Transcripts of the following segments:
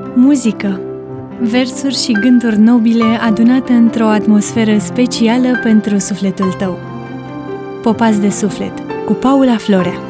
Muzică, versuri și gânduri nobile adunate într-o atmosferă specială pentru sufletul tău. Popați de suflet, cu Paula Florea.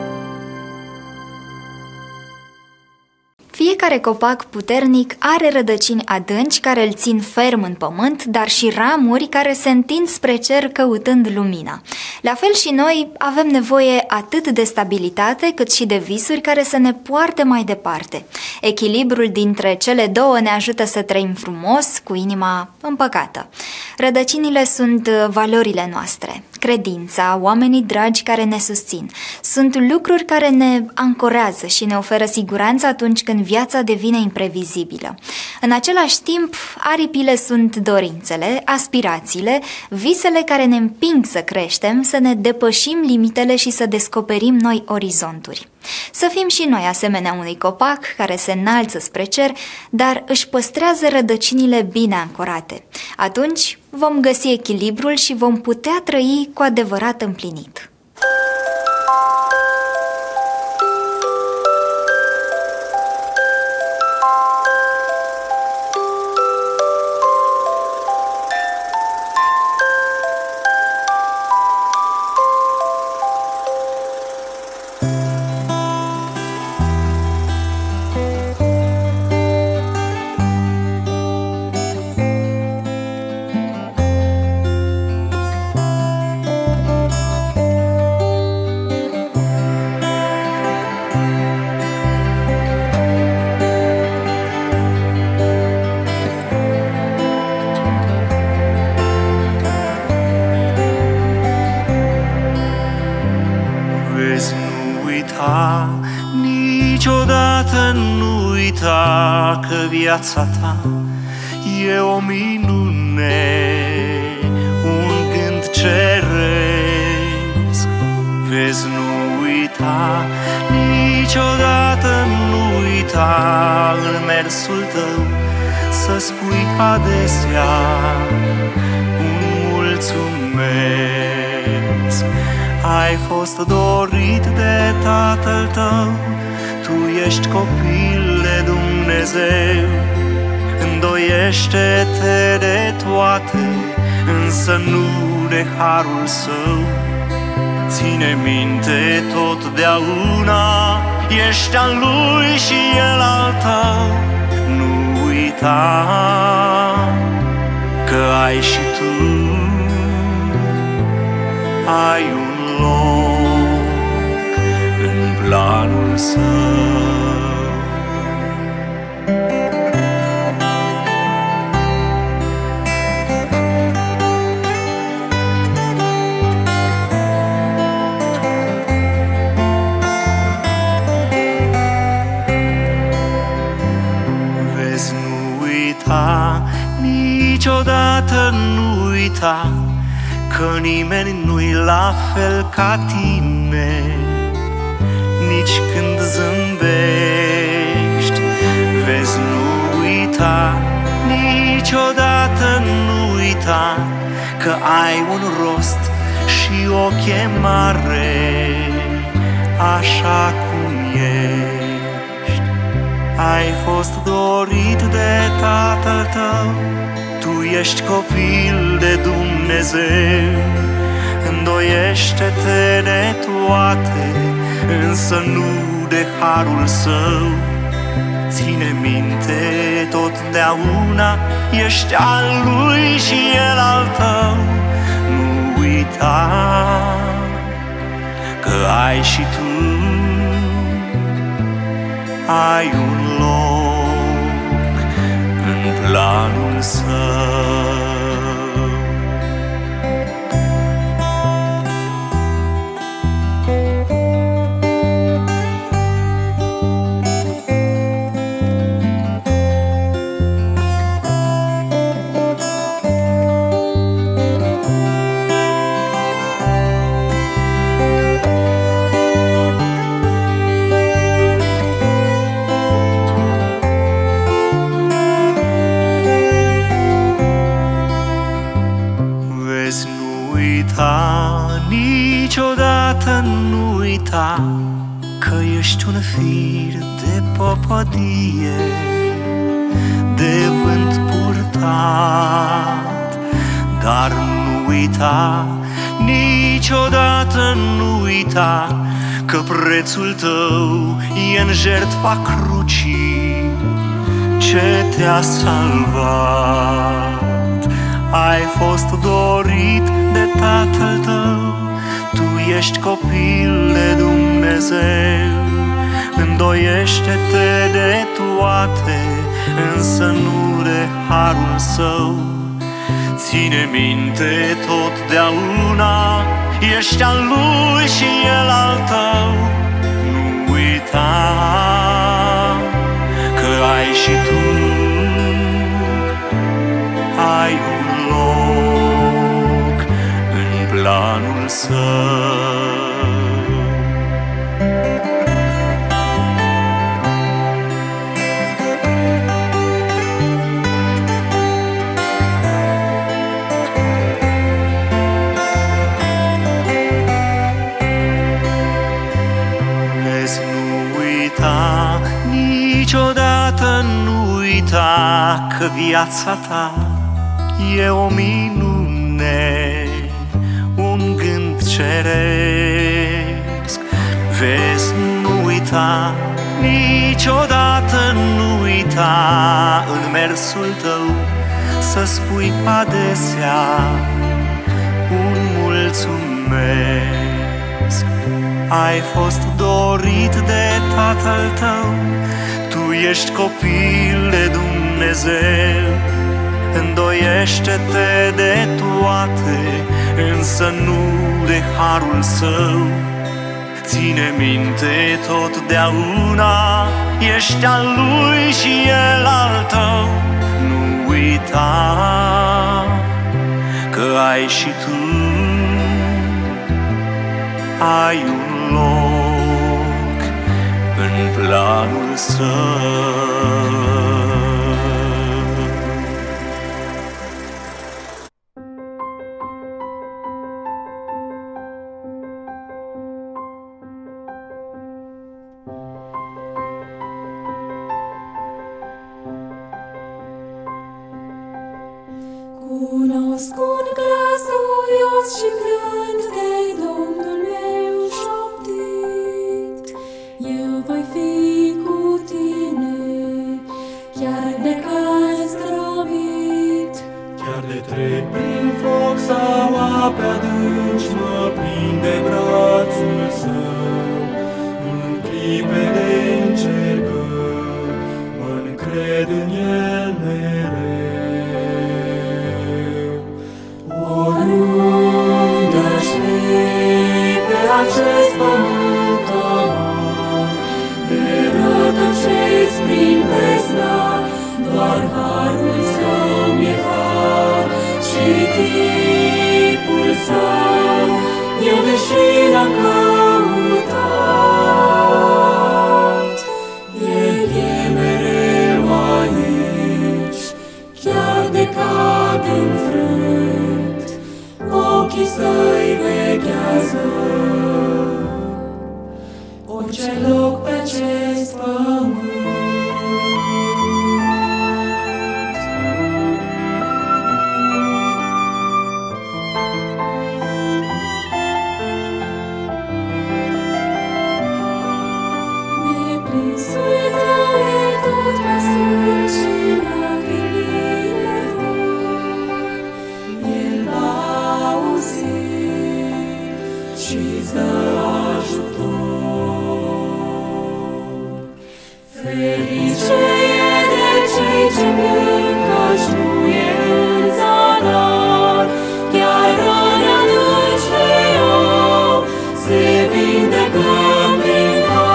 Fiecare copac puternic are rădăcini adânci care îl țin ferm în pământ, dar și ramuri care se întind spre cer căutând lumina. La fel și noi avem nevoie atât de stabilitate cât și de visuri care să ne poarte mai departe. Echilibrul dintre cele două ne ajută să trăim frumos, cu inima împăcată. Rădăcinile sunt valorile noastre, credința, oamenii dragi care ne susțin. Sunt lucruri care ne ancorează și ne oferă siguranță atunci când viața devine imprevizibilă. În același timp, aripile sunt dorințele, aspirațiile, visele care ne împing să creștem, să ne depășim limitele și să descoperim noi orizonturi. Să fim și noi asemenea unui copac care se înalță spre cer, dar își păstrează rădăcinile bine ancorate. Atunci vom găsi echilibrul și vom putea trăi cu adevărat împlinit. Niciodată nu uita că viața ta e o minune, un gând ceresc. Vezi, nu uita, niciodată nu uita în mersul tău să spui adesea un mulțumesc. Ai fost dorit de Tatăl tău, tu ești copil de Dumnezeu. Îndoiește-te de toate, însă nu de harul său. Ține minte totdeauna, ești al lui și el al tău. Nu uita că ai și tu ai un loc în planul său. Vezi, nu uita, niciodată nu uita că nimeni nu-i la fel ca tine. Nici când zâmbești, vezi, nu uita, niciodată nu uita că ai un rost și o chemare așa cum ești. Ai fost dorit de Tatăl tău, tu ești copil de Dumnezeu. Îndoiește-te de toate, însă nu de harul său. Ține minte totdeauna, ești al lui și el al tău. Nu uita că ai și tu ai un loc în planul său. Niciodată nu uita că ești un fir de popadie uita, niciodată nu uita că prețul tău e în jertfa crucii ce te-a salvat. Ai fost dorit de Tatăl tău, tu ești copil de Dumnezeu. Îndoiește-te de toate, însă nu de harul său. Ține minte totdeauna, ești al lui și el al tău. Nu uita că ai și tu ai un loc în planul său. Niciodată nu uita că viața ta e o minune, un gând ceresc. Vezi, nu uita, niciodată nu uita în mersul tău să spui adesea un mulțumesc. Ai fost dorit de Tatăl tău, tu ești copil de Dumnezeu. Îndoiește-te de toate, însă nu de harul său. Ține minte totdeauna, ești al lui și el al tău. Nu uita că ai și tu ai un loc în planul său. Cunosc un glas duios și blând de Domnul meu șoptit: eu voi fi cu tine, chiar de caz zdrobit. Chiar de trec prin foc sau ape adânci, mă prinde brațul său. În clipe de încercări, mă încred în el mereu. Oriunde aș fi pe acest pământ amar, de rătăcesc prin bezna, doar harul său mi-e far. Și tipul său, eu deși l-am căutat, el e mereu aici, chiar de cad înfrânt, ochii săi veghează orice loc pe acest pământ. Neprinsul tău e tot mai sus și lacrimile dor. El va auzi și-ți dă ajutor. Ferice e de cei ce plâng, căci nu e în zadar. Chiar răni adânci le iau, se vindecă prin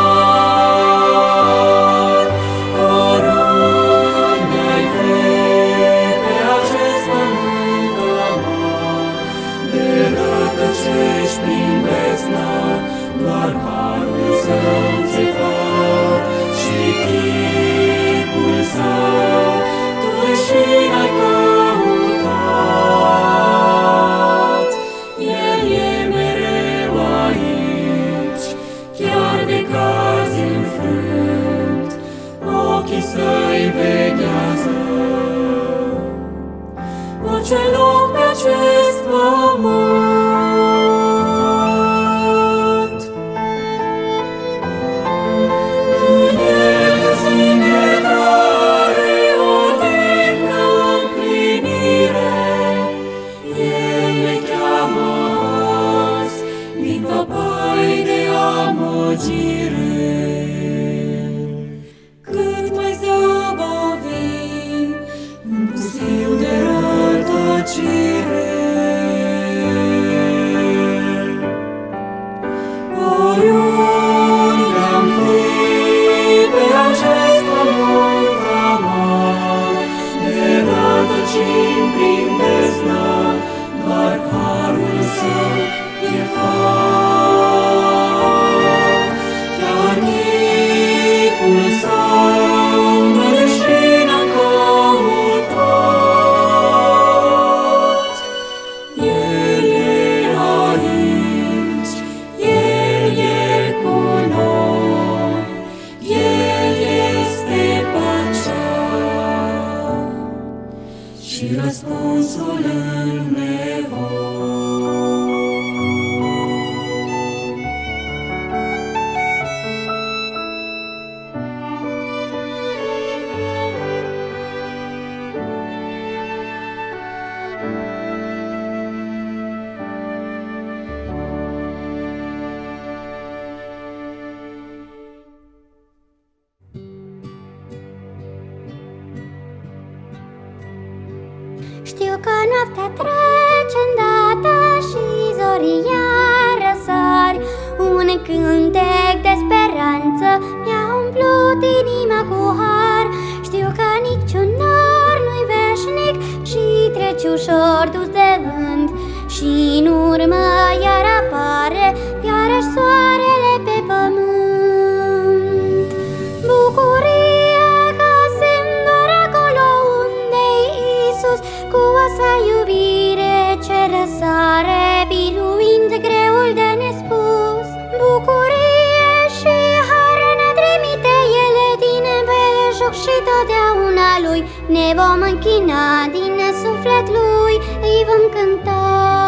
har. Oriunde ai fi pe acest pământ amar, de rătăcești prin bezna, doar harul său ți-e far. Și chipul său, tu deși n-ai răspunsul în nevoi. Știu că noaptea trece îndată și zorii iar răsari. Un cântec de speranță mi-a umplut inima cu har. Știu că niciun nor nu-i veșnic și trece ușor dus de vânt. Și în urmă iar apare iarăși soarele pe pământ. Bucurie că simt doar acolo unde-i Iisus, cu oasa iubire ce răsare, biruind greul de nespus. Bucurie și har ne trimite ele din belșug și totdeauna lui. Ne vom închina din suflet lui, îi vom cânta.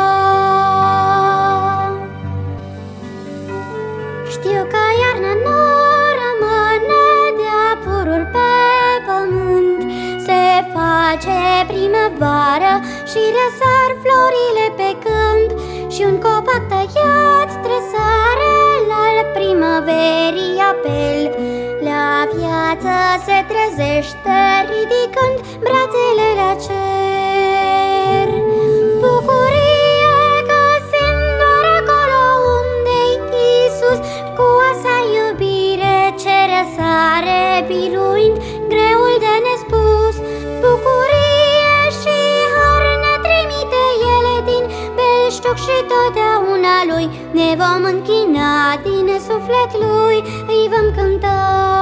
Știu că iarna nu rămâne de-a pururi pe pământ. Se face primăvară și răsar florile pe câmp. Și un copac tăiat tresare al primăverii apel. La viață se trezește ridicând brațele la cer. Bucurie că simt doar acolo unde-i Iisus, cu oasa iubire ce răsare, biruind greul de nespus. Bucurie și har ne trimite ele din belșug și totdeauna lui. Ne vom închina din suflet lui, îi vom cânta.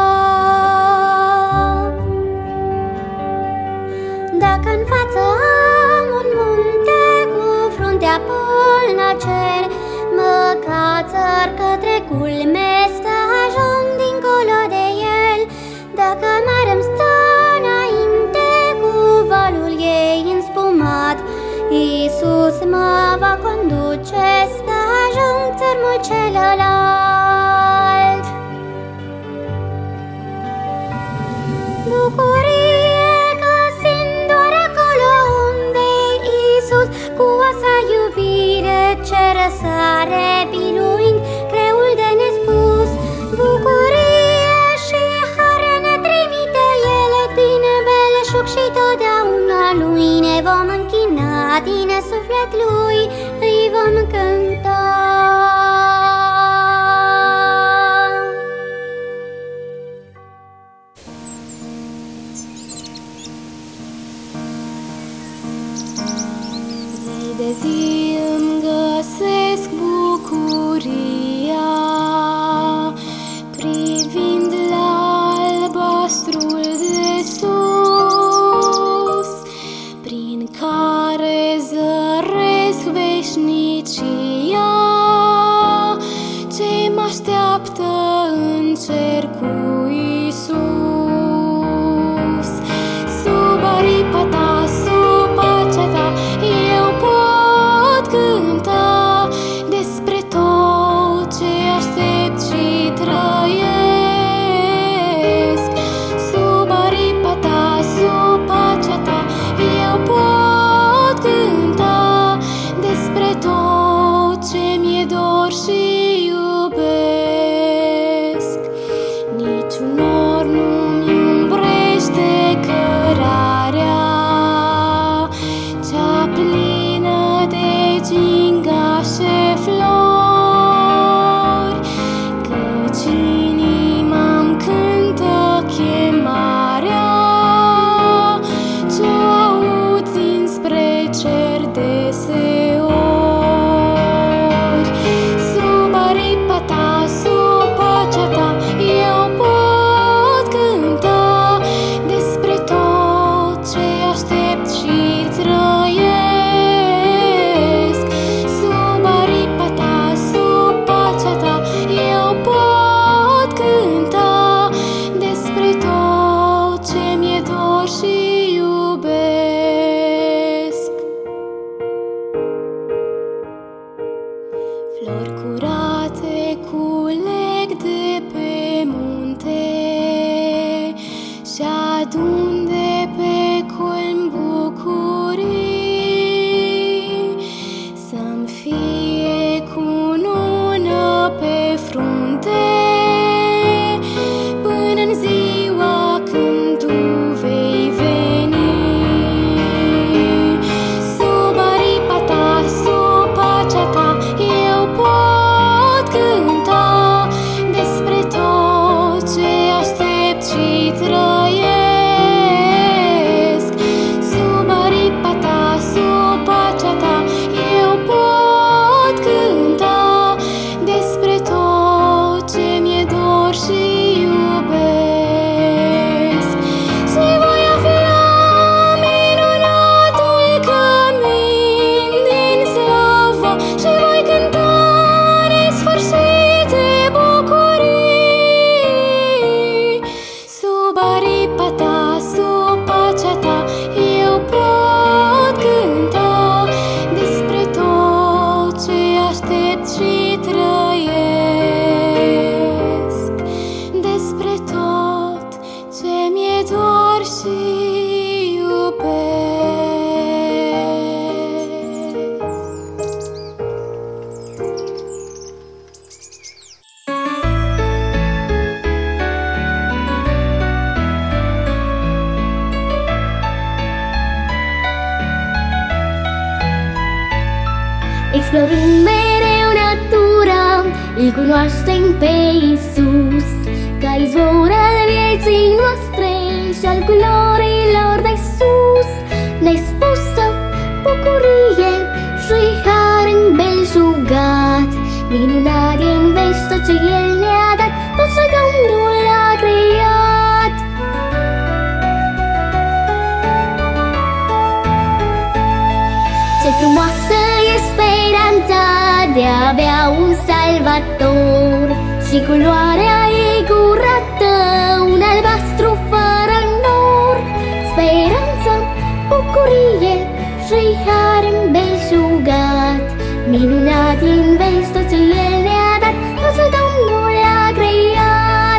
Dacă în față am un munte cu fruntea până la cer, mă cațăr către culme să ajung dincolo de el. Dacă mare-mi stă înainte cu valul ei înspumat, Iisus mă va conduce să ajung țărmul celălalt. Bucurie că simt doar acolo unde-i Iisus, cu oasa iubire ce răsare, biruind greul de nespus. Bucurie și har ne trimite ele din belșug și totdeauna lui. Ne vom închina din suflet lui, îi vom cânta. Zi de zi îmi găsesc bucuria, privind la albastrul de sus, prin care zăresc veșnicia, ce mă așteaptă în cer cu Iisus. Sub aripa ta, sub pacea ta, eu pot adunde pe culmi bucurii, să-mi fie cunună pe frunte, până în ziua când tu vei veni. Sub aripa ta, sub pacea ta, eu pot cânta despre tot ce aștept și trăiesc. Sub aripa ta, sub pacea ta, eu pot cânta despre tot ce mi-e dor și iubesc. Și voi afla minunatul cămin din slavă și voi cânta nesfârșite bucurii. Sub aripa ta, sub pacea ta, eu pot cânta despre tot ce aștept și trăiesc, despre tot ce mi-e dor și iubesc. Explorând mereu natura, îl cunoaștem pe Iisus, ca izvor al vieții noastre și al culorilor de sus. Nespusă bucurie și har îmbelșugat, minunat e în vești tot ce El ne-a dat, tot ce Domnul a creat. Ce frumoasă e speranța de a avea un salvator, și culoarea ei curată, un albastru fără nor. Speranță, bucurie și har îmbelșugat, minunat e în veci tot ce El ne-a dat, tot ce Domnul a creat.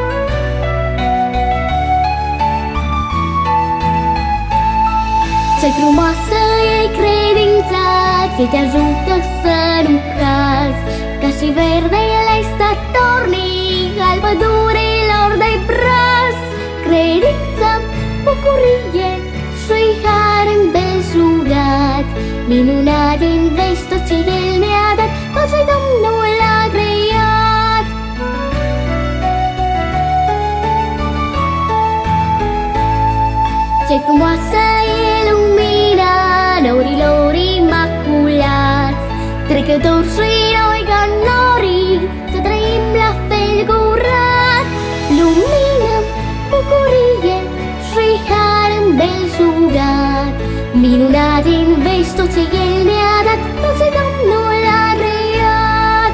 Ce frumoasă e credința ce te ajută să nu cazi, ca și verdele statornic al pădurilor de braz. Credință, bucurie și har îmbelșugat, minunat în veci tot ce El ne-a dat, tot ce Domnul a creat. Ce frumoasă e lumina norilor imaculați, trecători și noi ca norii, să trăim la fel curat. Lumină, bucurie și har îmbelșugat, minunat în veci tot ce El ne-a dat, tot ce Domnul a creat.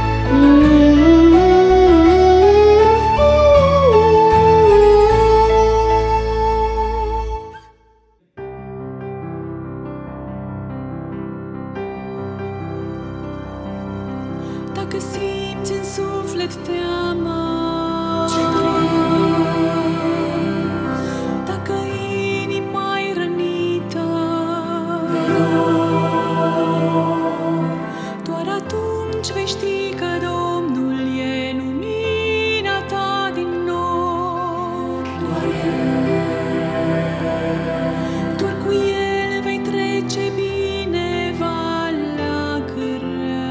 Dacă simți în suflet teamă, dacă inima-i rănită, doar atunci vei ști că Domnul e lumina ta din nor. Doar cu El vei trece bine valea grea.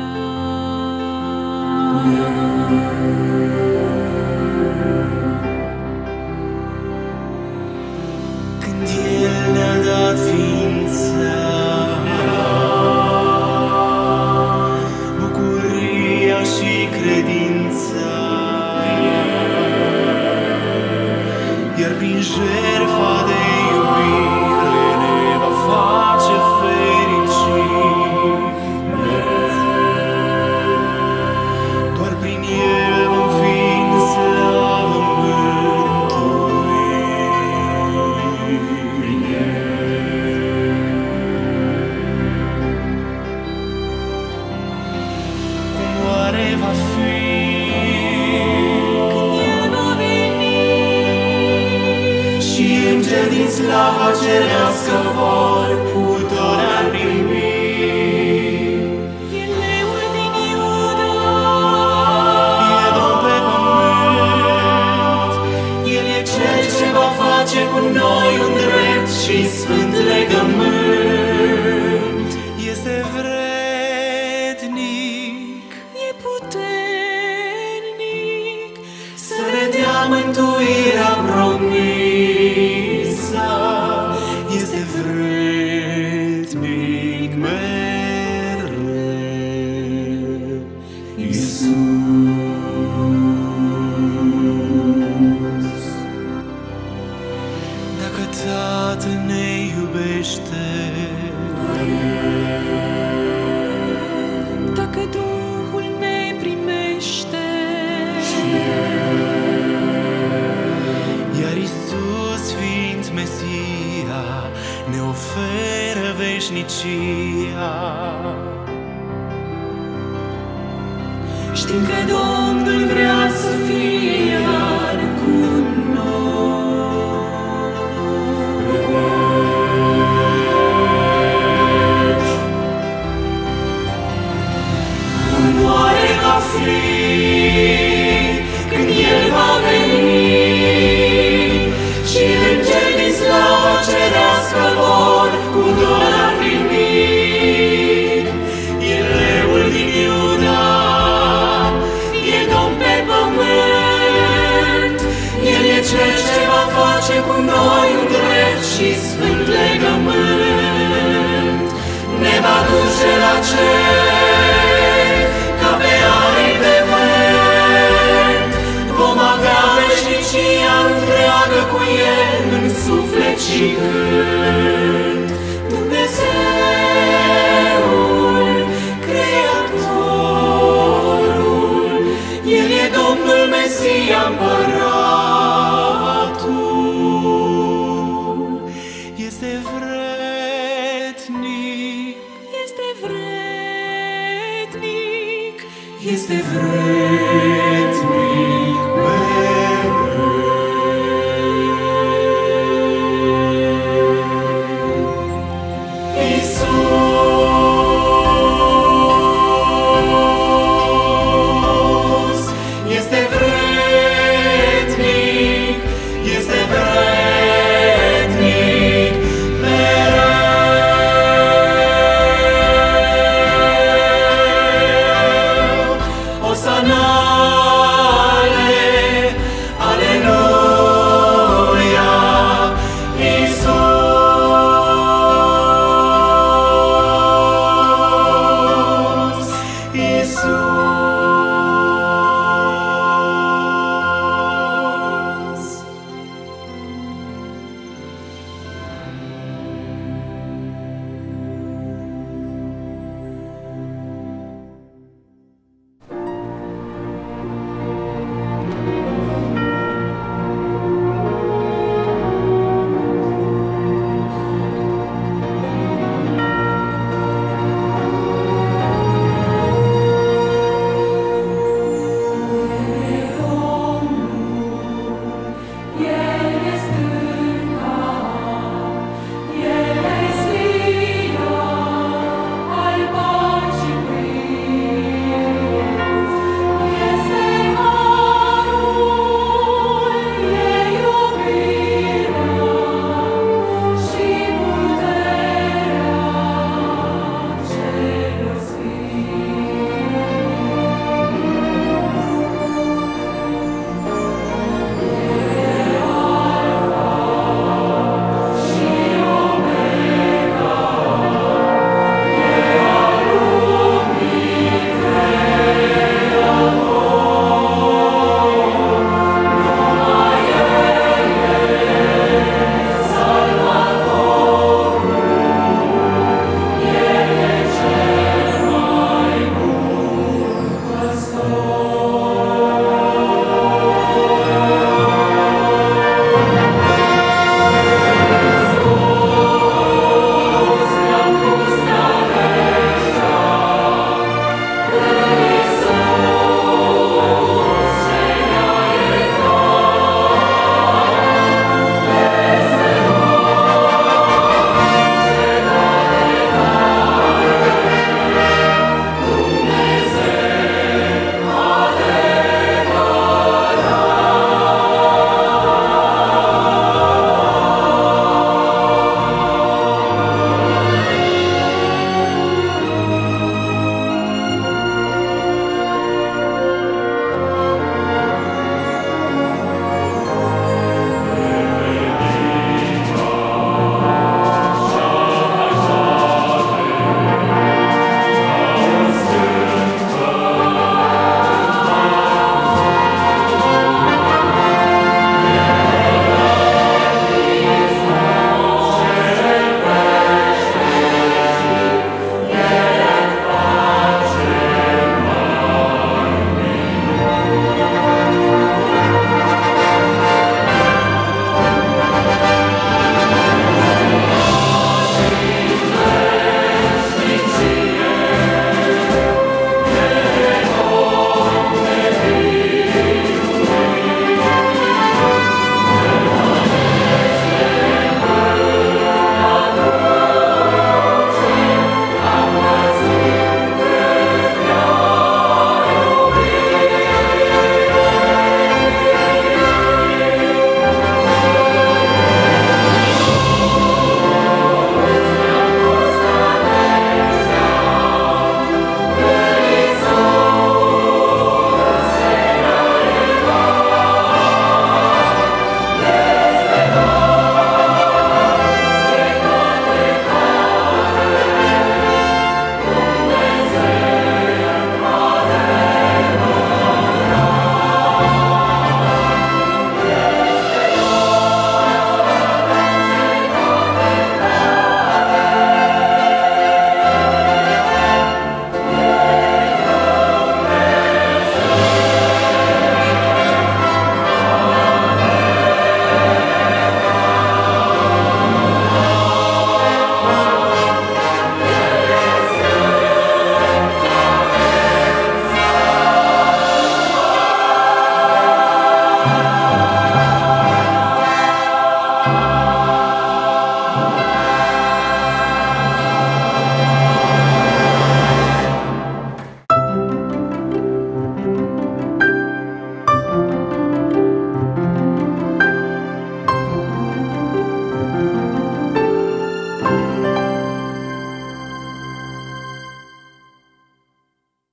Când El ne-a dat ființa, bucuria și credința, iar prin jertfa de iubire ne va face fericiți. Doar prin El vom fi în slavă mântuiți. din slava cerească vor, cu tot ar primi. E leul din Iuda, E Domn pe pământ, El e Cel ce va face cu noi un drept și sfânt legământ. este vrednic, E puternic să ne dea mântuirea promisă. este vrednic mereu. Iisus, dacă Tatăl ne iubește, Dacă Duhul ne primește, iar Iisus fiind Mesia ne oferă veșnicia. știm că Domnul vrea să fie iar cu noi. Cum oare va fi când El va veni și îngeri din slavă cerească vor cu dor a primi? E leul din Iuda, e Domn pe pământ, El e Cel ce va face cu noi un drept și sfânt legământ. Ne va duce la cer ca pe aripi de vânt, vom avea veșnicia întreagă cu El în suflet și gând.